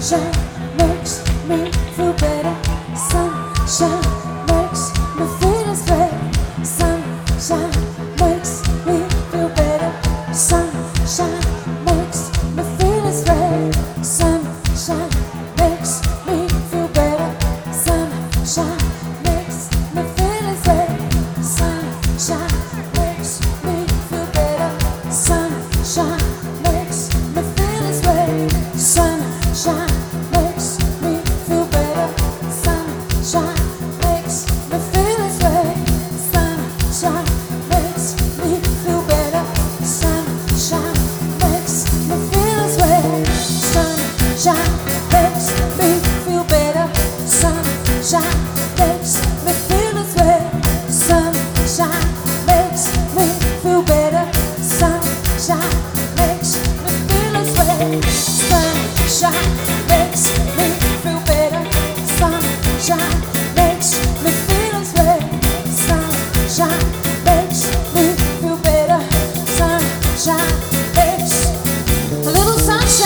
makes me feel better. Sunshine makes me feel this way. Sunshine makes me feel better. Sunshine makes me feel this way. Sunshine makes me feel better. Sunshine makes me feel this way. Sunshine makes me feel better. Sunshine makes me feel this way. Sunshine makes me feel better. Sunshine makes me feel this way. Sunshine makes me feel better. Sunshine makes me feel this way. Sunshine makes me feel better. Sunshine makes me feel this way. Sunshine makes me feel better. Sunshine makes me feel this way. Sunshine makes me feel better. Sunshine makes me feel this way. Sunshine makes me feel better. Sunshine makes a little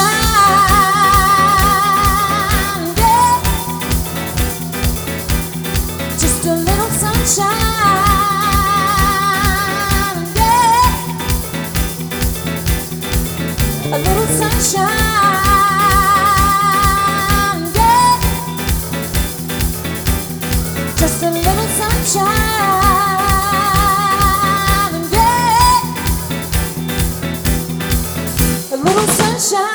sunshine, yeah. Just a little sunshine, yeah. A little sunshine, yeah. Just a little sunshine, yeah. A little sunshine.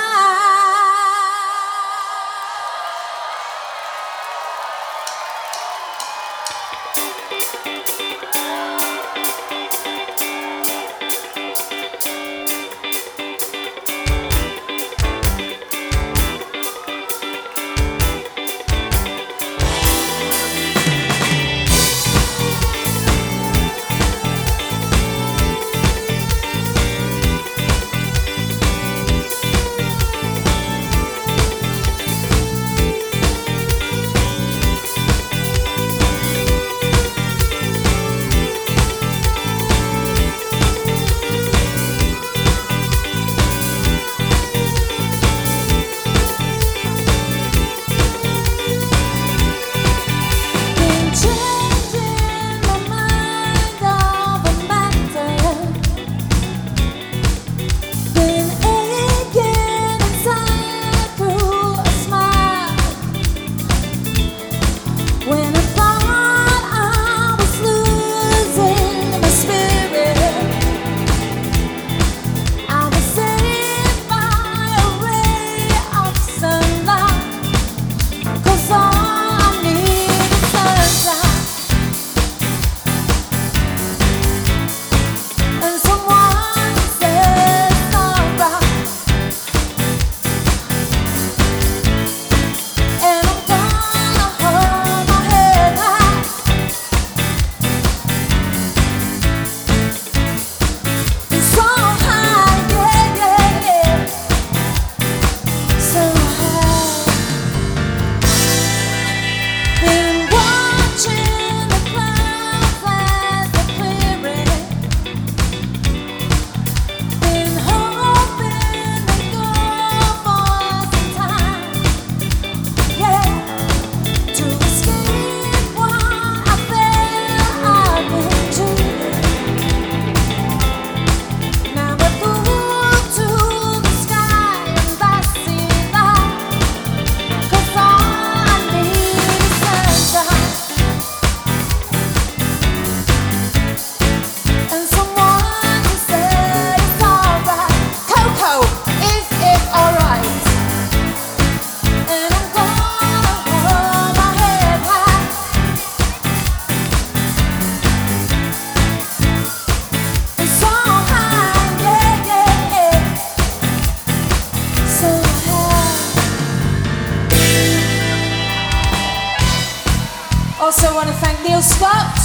Also want to thank Neil Scott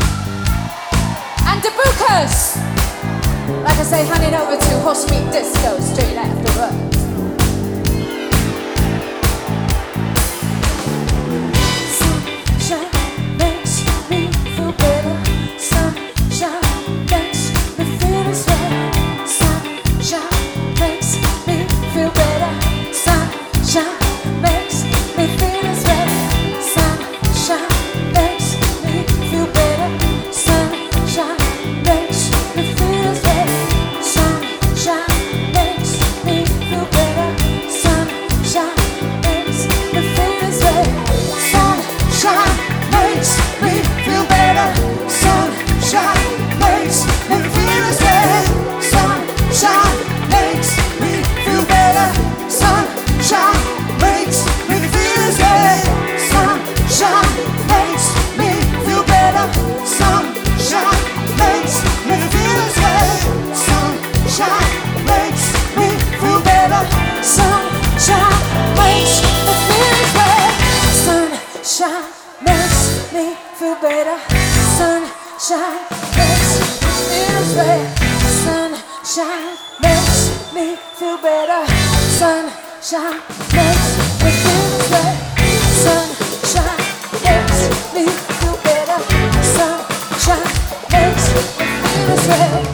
and the Bookers. Like I say, handing over to Horse Meat Disco straight after work. Sunshine makes me feel better. Sunshine makes me feel this way. Sunshine makes me feel better. Sunshine makes better. Sunshine makes me feel sweat. Sunshine makes me feel better. Sunshine makes me feel sweat. Sunshine makes me feel better. Sunshine makes me feel sweat.